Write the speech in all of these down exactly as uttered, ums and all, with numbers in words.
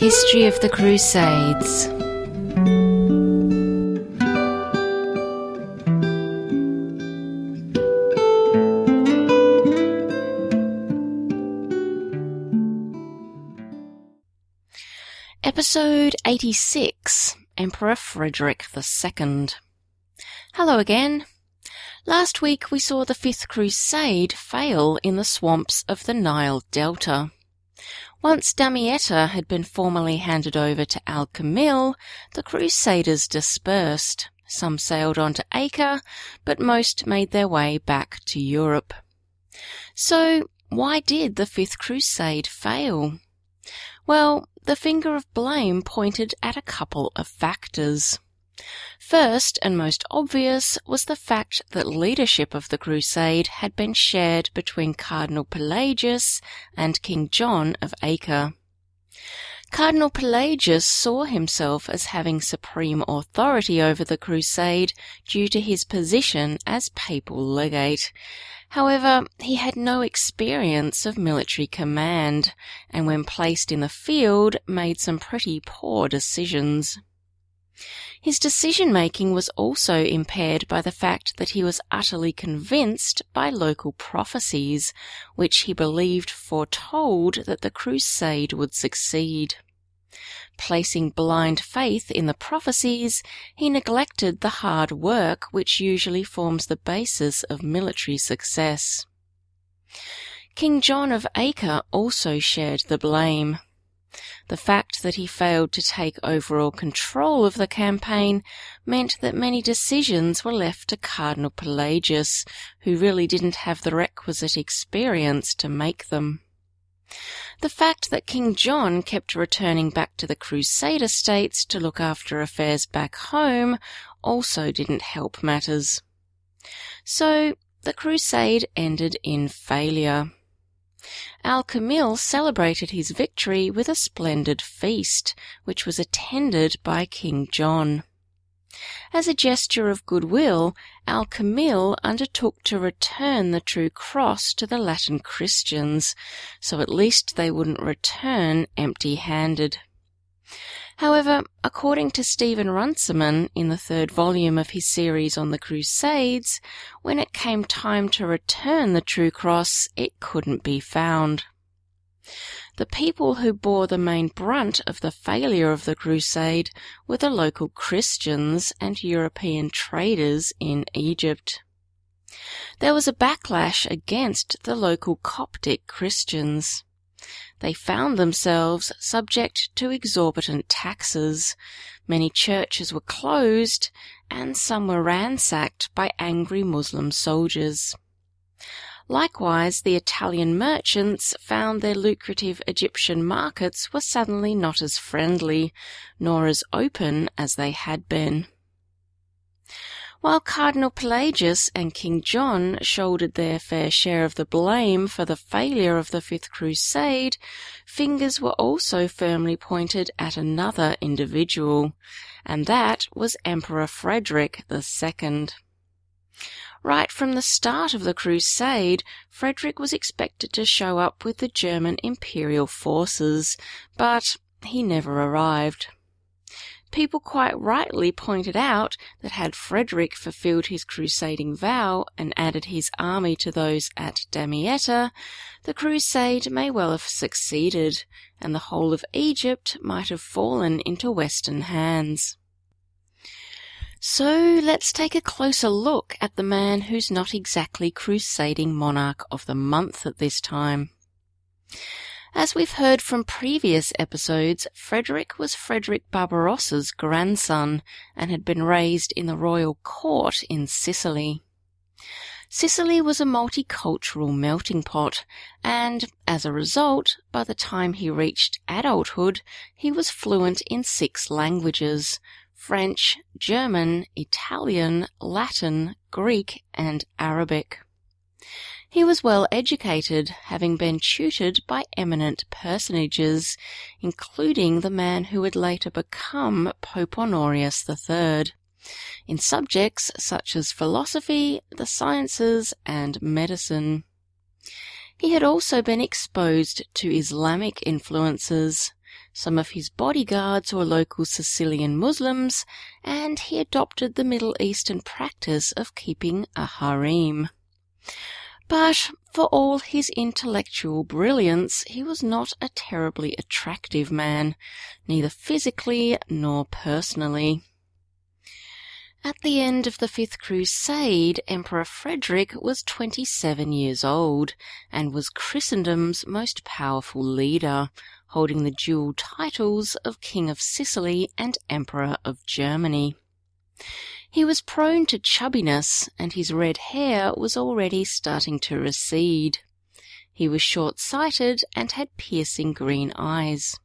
History of the Crusades. Episode eighty-six, Emperor Frederick the Second. Hello again. Last week we saw the Fifth Crusade fail in the swamps of the Nile Delta. Once Damietta had been formally handed over to Al-Kamil, the Crusaders dispersed. Some sailed on to Acre, but most made their way back to Europe. So, why did the Fifth Crusade fail? Well, the finger of blame pointed at a couple of factors. First, and most obvious, was the fact that leadership of the crusade had been shared between Cardinal Pelagius and King John of Acre. Cardinal Pelagius saw himself as having supreme authority over the crusade due to his position as papal legate. However, he had no experience of military command, and when placed in the field, made some pretty poor decisions. His decision-making was also impaired by the fact that he was utterly convinced by local prophecies, which he believed foretold that the crusade would succeed. Placing blind faith in the prophecies, he neglected the hard work which usually forms the basis of military success. King John of Acre also shared the blame. The fact that he failed to take overall control of the campaign meant that many decisions were left to Cardinal Pelagius, who really didn't have the requisite experience to make them. The fact that King John kept returning back to the Crusader states to look after affairs back home also didn't help matters. So, the crusade ended in failure. Al-Kamil celebrated his victory with a splendid feast, which was attended by King John. As a gesture of goodwill, Al-Kamil undertook to return the true cross to the Latin Christians, so at least they wouldn't return empty-handed. However, according to Stephen Runciman in the third volume of his series on the Crusades, when it came time to return the true cross, it couldn't be found. The people who bore the main brunt of the failure of the crusade were the local Christians and European traders in Egypt. There was a backlash against the local Coptic Christians. They found themselves subject to exorbitant taxes, many churches were closed, and some were ransacked by angry Muslim soldiers. Likewise, the Italian merchants found their lucrative Egyptian markets were suddenly not as friendly, nor as open as they had been. While Cardinal Pelagius and King John shouldered their fair share of the blame for the failure of the Fifth Crusade, fingers were also firmly pointed at another individual, and that was Emperor Frederick the Second. Right from the start of the crusade, Frederick was expected to show up with the German imperial forces, but he never arrived. People quite rightly pointed out that had Frederick fulfilled his crusading vow and added his army to those at Damietta, the crusade may well have succeeded, and the whole of Egypt might have fallen into Western hands. So let's take a closer look at the man who's not exactly crusading monarch of the month at this time. As we've heard from previous episodes, Frederick was Frederick Barbarossa's grandson and had been raised in the royal court in Sicily. Sicily was a multicultural melting pot, and as a result, by the time he reached adulthood, he was fluent in six languages: French, German, Italian, Latin, Greek, and Arabic. He was well educated, having been tutored by eminent personages, including the man who would later become Pope Honorius the Third, in subjects such as philosophy, the sciences, and medicine. He had also been exposed to Islamic influences, Some of his bodyguards were local Sicilian Muslims, and he adopted the Middle Eastern practice of keeping a harem. But for all his intellectual brilliance, he was not a terribly attractive man, neither physically nor personally. At the end of the Fifth Crusade, Emperor Frederick was twenty-seven years old and was Christendom's most powerful leader, holding the dual titles of King of Sicily and Emperor of Germany. He was prone to chubbiness, and his red hair was already starting to recede. He was short-sighted and had piercing green eyes.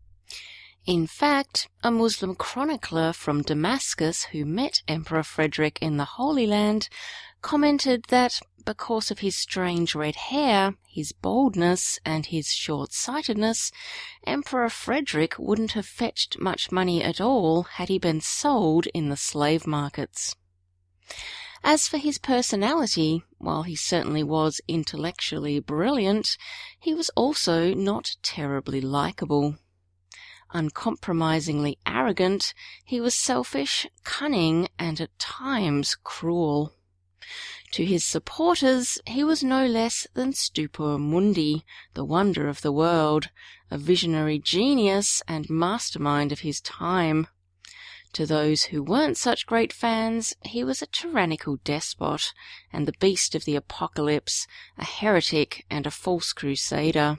In fact, a Muslim chronicler from Damascus who met Emperor Frederick in the Holy Land commented that because of his strange red hair, his boldness, and his short-sightedness, Emperor Frederick wouldn't have fetched much money at all had he been sold in the slave markets. As for his personality, while he certainly was intellectually brilliant, he was also not terribly likable. Uncompromisingly arrogant, he was selfish, cunning, and at times cruel. To his supporters, he was no less than Stupor Mundi, the wonder of the world, a visionary genius and mastermind of his time. To those who weren't such great fans, he was a tyrannical despot and the beast of the apocalypse, a heretic and a false crusader.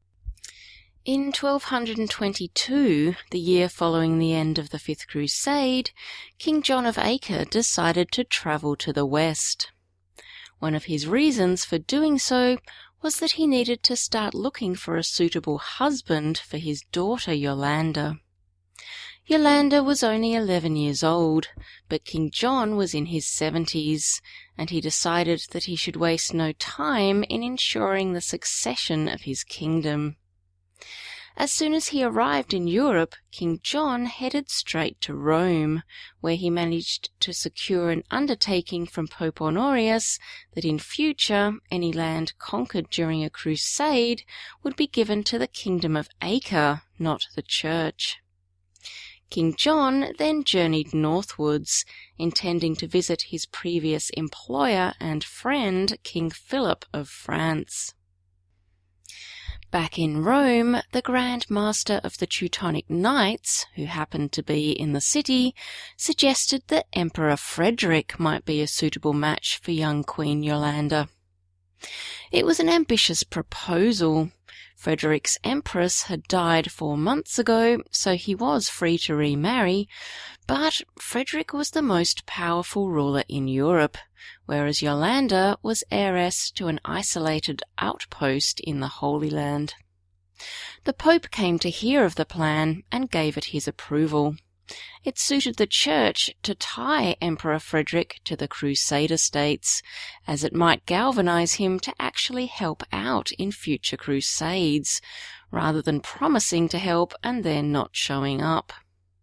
In twelve twenty-two, the year following the end of the Fifth Crusade, King John of Acre decided to travel to the west. One of his reasons for doing so was that he needed to start looking for a suitable husband for his daughter Yolanda. Yolanda was only eleven years old, but King John was in his seventies, and he decided that he should waste no time in ensuring the succession of his kingdom. As soon as he arrived in Europe, King John headed straight to Rome, where he managed to secure an undertaking from Pope Honorius that in future any land conquered during a crusade would be given to the Kingdom of Acre, not the Church. King John then journeyed northwards, intending to visit his previous employer and friend, King Philip of France. Back in Rome, the Grand Master of the Teutonic Knights, who happened to be in the city, suggested that Emperor Frederick might be a suitable match for young Queen Yolanda. It was an ambitious proposal. Frederick's empress had died four months ago, so he was free to remarry, but Frederick was the most powerful ruler in Europe, whereas Yolanda was heiress to an isolated outpost in the Holy Land. The Pope came to hear of the plan and gave it his approval. It suited the Church to tie Emperor Frederick to the Crusader states, as it might galvanize him to actually help out in future crusades, rather than promising to help and then not showing up.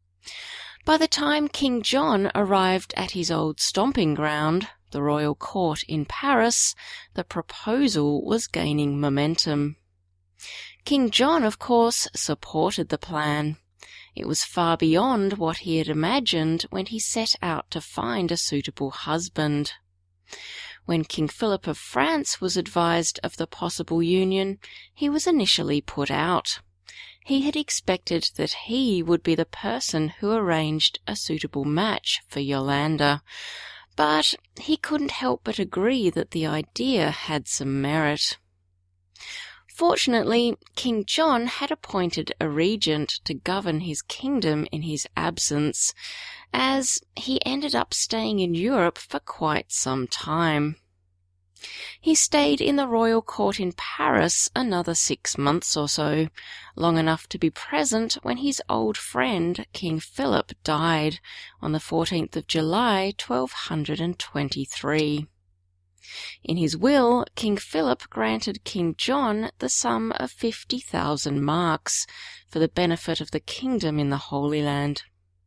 By the time King John arrived at his old stomping ground, the royal court in Paris, the proposal was gaining momentum. King John, of course, supported the plan. It was far beyond what he had imagined when he set out to find a suitable husband. When King Philip of France was advised of the possible union, he was initially put out. He had expected that he would be the person who arranged a suitable match for Yolanda, but he couldn't help but agree that the idea had some merit. Fortunately, King John had appointed a regent to govern his kingdom in his absence, as he ended up staying in Europe for quite some time. He stayed in the royal court in Paris another six months or so, long enough to be present when his old friend King Philip died on the fourteenth of July, twelve twenty-three. In his will, King Philip granted King John the sum of fifty thousand marks for the benefit of the kingdom in the Holy Land.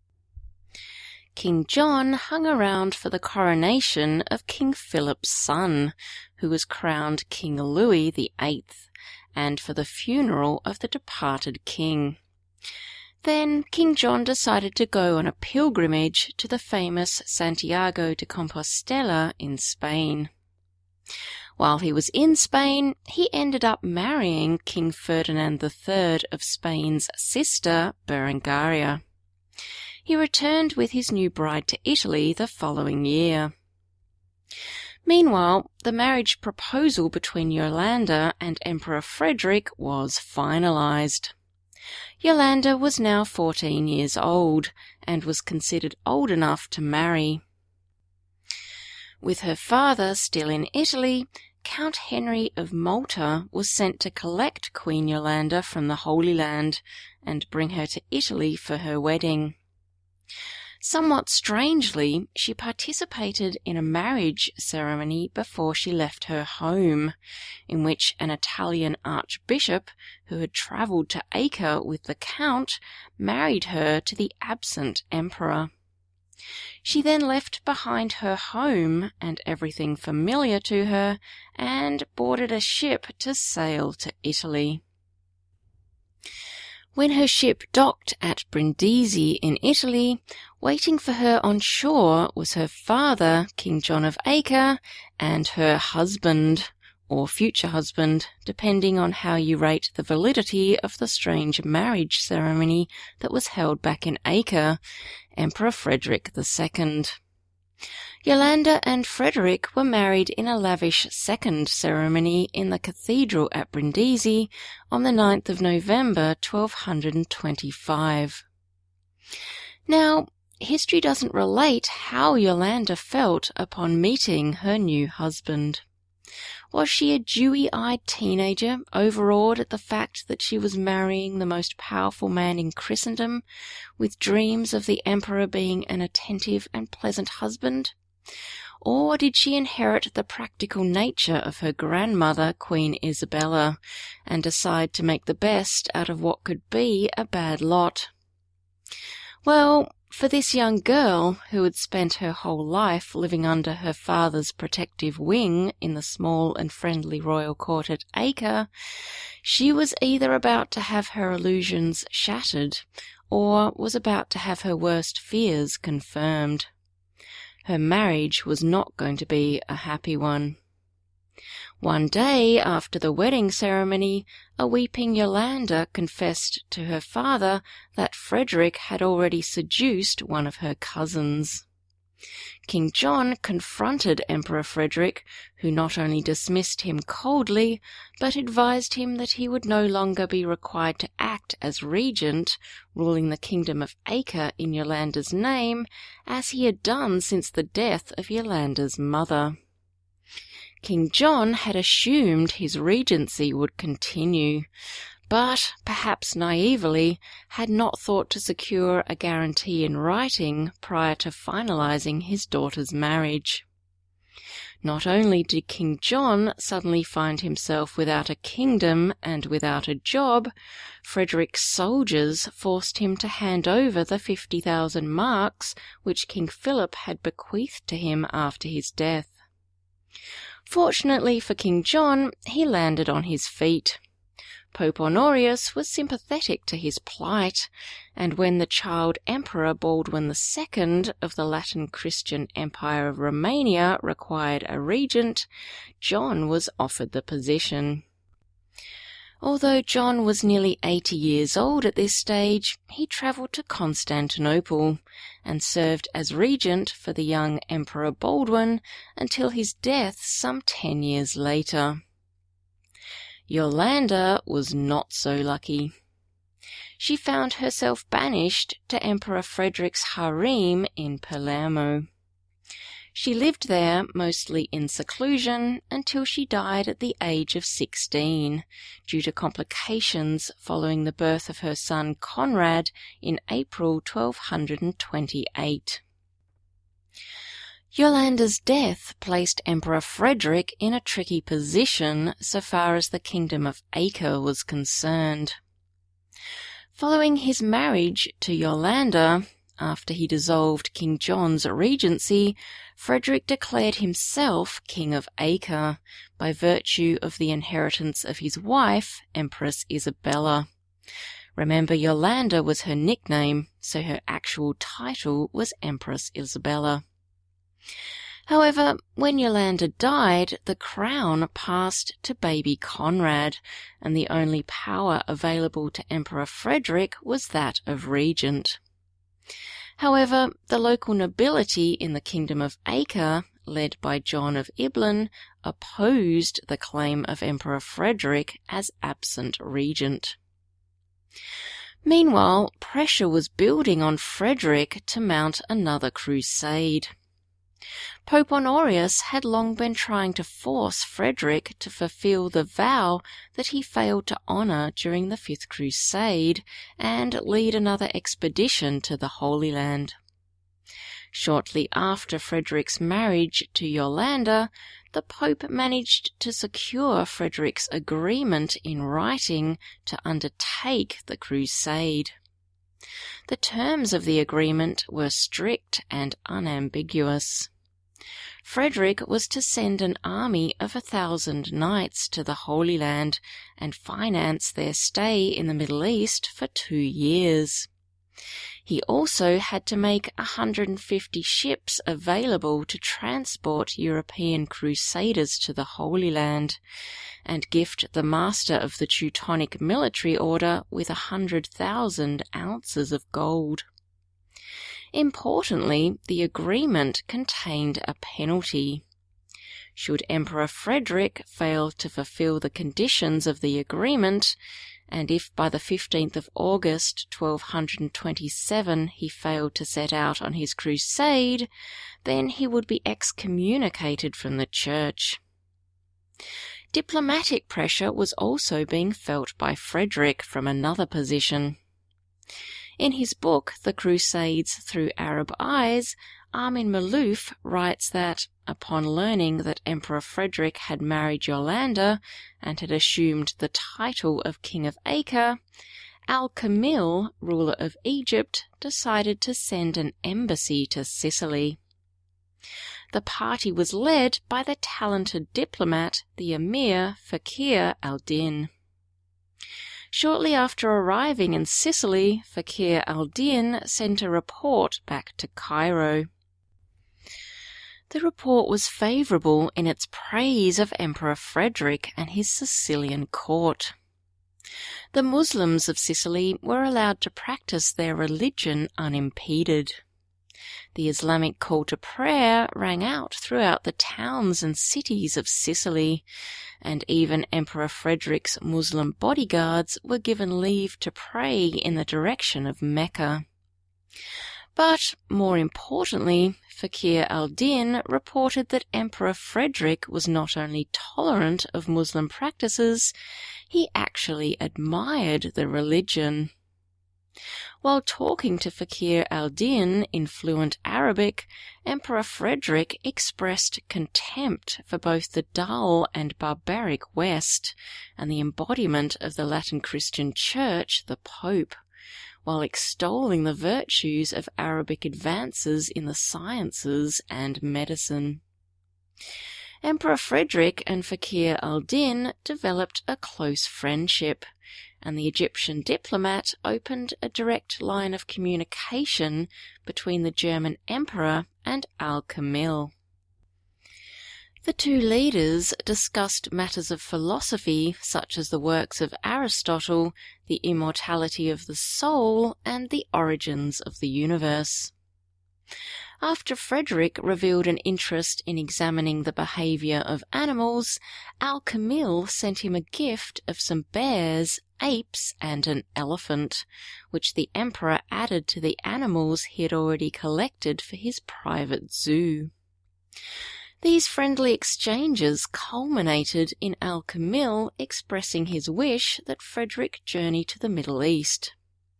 King John hung around for the coronation of King Philip's son, who was crowned King Louis the Eighth, and for the funeral of the departed king. Then King John decided to go on a pilgrimage to the famous Santiago de Compostela in Spain. While he was in Spain, he ended up marrying King Ferdinand the Third of Spain's sister, Berengaria. He returned with his new bride to Italy the following year. Meanwhile, the marriage proposal between Yolande and Emperor Frederick was finalized. Yolande was now fourteen years old and was considered old enough to marry. With her father still in Italy, Count Henry of Malta was sent to collect Queen Yolande from the Holy Land and bring her to Italy for her wedding. Somewhat strangely, she participated in a marriage ceremony before she left her home, in which an Italian archbishop, who had travelled to Acre with the count, married her to the absent emperor. She then left behind her home and everything familiar to her, and boarded a ship to sail to Italy. When her ship docked at Brindisi in Italy, waiting for her on shore was her father, King John of Acre, and her husband, or future husband, depending on how you rate the validity of the strange marriage ceremony that was held back in Acre, Emperor Frederick the Second. Yolande and Frederick were married in a lavish second ceremony in the cathedral at Brindisi on the ninth of November twelve twenty-five. Now, history doesn't relate how Yolande felt upon meeting her new husband. Was she a dewy-eyed teenager, overawed at the fact that she was marrying the most powerful man in Christendom, with dreams of the emperor being an attentive and pleasant husband? Or did she inherit the practical nature of her grandmother, Queen Isabella, and decide to make the best out of what could be a bad lot? Well, for this young girl, who had spent her whole life living under her father's protective wing in the small and friendly royal court at Acre, she was either about to have her illusions shattered, or was about to have her worst fears confirmed. Her marriage was not going to be a happy one. One day after the wedding ceremony, a weeping Yolande confessed to her father that Frederick had already seduced one of her cousins. King John confronted Emperor Frederick, who not only dismissed him coldly, but advised him that he would no longer be required to act as regent, ruling the kingdom of Acre in Yolande's name, as he had done since the death of Yolande's mother. King John had assumed his regency would continue, but, perhaps naively, had not thought to secure a guarantee in writing prior to finalizing his daughter's marriage. Not only did King John suddenly find himself without a kingdom and without a job, Frederick's soldiers forced him to hand over the fifty thousand marks which King Philip had bequeathed to him after his death. Fortunately for King John, he landed on his feet. Pope Honorius was sympathetic to his plight, and when the child Emperor Baldwin the Second of the Latin Christian Empire of Romania required a regent, John was offered the position. Although John was nearly eighty years old at this stage, he travelled to Constantinople and served as regent for the young Emperor Baldwin until his death some ten years later. Yolande was not so lucky. She found herself banished to Emperor Frederick's harem in Palermo. She lived there mostly in seclusion until she died at the age of sixteen, due to complications following the birth of her son Conrad in April twelve twenty-eight. Yolande's death placed Emperor Frederick in a tricky position so far as the Kingdom of Acre was concerned. Following his marriage to Yolande, after he dissolved King John's regency, Frederick declared himself King of Acre by virtue of the inheritance of his wife, Empress Isabella. Remember, Yolanda was her nickname, so her actual title was Empress Isabella. However, when Yolanda died, the crown passed to baby Conrad, and the only power available to Emperor Frederick was that of regent. However, the local nobility in the Kingdom of Acre, led by John of Ibelin, opposed the claim of Emperor Frederick as absent regent. Meanwhile, pressure was building on Frederick to mount another crusade. Pope Honorius had long been trying to force Frederick to fulfill the vow that he failed to honour during the Fifth Crusade and lead another expedition to the Holy Land. Shortly after Frederick's marriage to Yolanda, the Pope managed to secure Frederick's agreement in writing to undertake the crusade. The terms of the agreement were strict and unambiguous. Frederick was to send an army of a thousand knights to the Holy Land and finance their stay in the Middle East for two years. He also had to make one hundred fifty ships available to transport European crusaders to the Holy Land, and gift the master of the Teutonic military order with one hundred thousand ounces of gold. Importantly, the agreement contained a penalty. Should Emperor Frederick fail to fulfill the conditions of the agreement, and if by the fifteenth of August twelve twenty-seven he failed to set out on his crusade, then he would be excommunicated from the Church. Diplomatic pressure was also being felt by Frederick from another position. In his book, The Crusades Through Arab Eyes, Armin Malouf writes that, upon learning that Emperor Frederick had married Yolanda and had assumed the title of King of Acre, Al-Kamil, ruler of Egypt, decided to send an embassy to Sicily. The party was led by the talented diplomat, the Emir Fakir al-Din. Shortly after arriving in Sicily, Fakir al-Din sent a report back to Cairo. The report was favourable in its praise of Emperor Frederick and his Sicilian court. The Muslims of Sicily were allowed to practice their religion unimpeded. The Islamic call to prayer rang out throughout the towns and cities of Sicily, and even Emperor Frederick's Muslim bodyguards were given leave to pray in the direction of Mecca. But, more importantly, Fakir al-Din reported that Emperor Frederick was not only tolerant of Muslim practices, he actually admired the religion. While talking to Fakir al-Din in fluent Arabic, Emperor Frederick expressed contempt for both the dull and barbaric West and the embodiment of the Latin Christian Church, the Pope, while extolling the virtues of Arabic advances in the sciences and medicine. Emperor Frederick and Fakir al-Din developed a close friendship, and the Egyptian diplomat opened a direct line of communication between the German emperor and Al-Kamil. The two leaders discussed matters of philosophy such as the works of Aristotle, the immortality of the soul, and the origins of the universe. After Frederick revealed an interest in examining the behaviour of animals, Al-Kamil sent him a gift of some bears, apes, and an elephant, which the emperor added to the animals he had already collected for his private zoo. These friendly exchanges culminated in Al-Kamil expressing his wish that Frederick journey to the Middle East.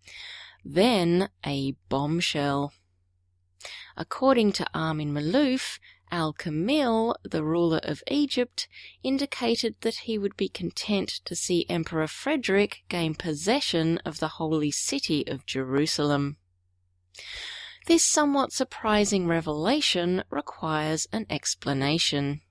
Then a bombshell. According to Armin Malouf, Al-Kamil, the ruler of Egypt, indicated that he would be content to see Emperor Frederick gain possession of the holy city of Jerusalem. This somewhat surprising revelation requires an explanation.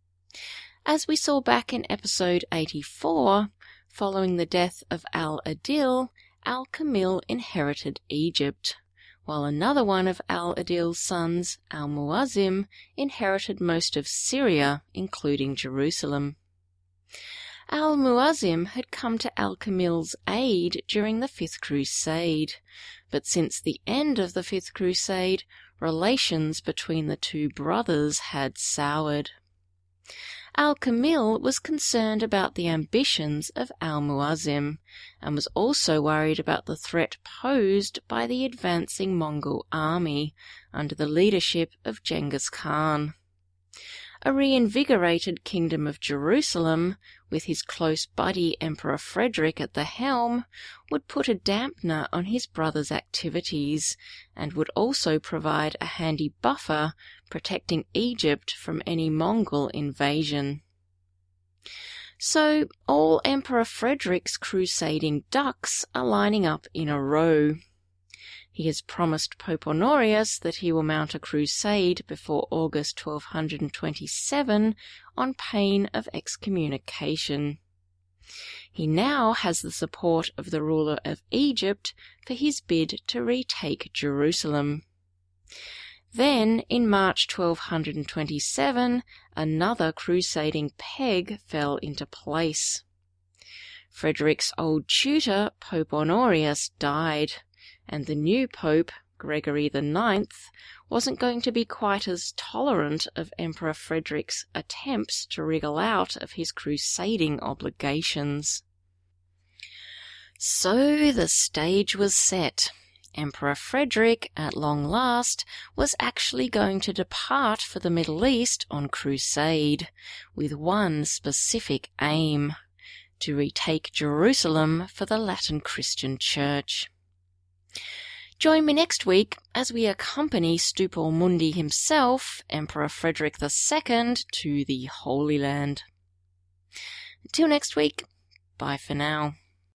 As we saw back in episode eighty-four, following the death of Al-Adil, Al-Kamil inherited Egypt, while another one of Al-Adil's sons, Al-Muazzim, inherited most of Syria, including Jerusalem. Al-Muazzim had come to Al-Kamil's aid during the Fifth Crusade, but since the end of the Fifth Crusade, relations between the two brothers had soured. Al-Kamil was concerned about the ambitions of Al-Muazzim, and was also worried about the threat posed by the advancing Mongol army under the leadership of Genghis Khan. A reinvigorated Kingdom of Jerusalem, with his close buddy Emperor Frederick at the helm, would put a dampener on his brother's activities, and would also provide a handy buffer protecting Egypt from any Mongol invasion. So all Emperor Frederick's crusading ducks are lining up in a row. He has promised Pope Honorius that he will mount a crusade before August twelve twenty-seven on pain of excommunication. He now has the support of the ruler of Egypt for his bid to retake Jerusalem. Then, in March twelve twenty-seven, another crusading peg fell into place. Frederick's old tutor, Pope Honorius, died, and the new pope, Gregory the Ninth, wasn't going to be quite as tolerant of Emperor Frederick's attempts to wriggle out of his crusading obligations. So the stage was set. Emperor Frederick, at long last, was actually going to depart for the Middle East on crusade, with one specific aim: to retake Jerusalem for the Latin Christian Church. Join me next week as we accompany Stupor Mundi himself, Emperor Frederick the Second, to the Holy Land. Until next week, bye for now.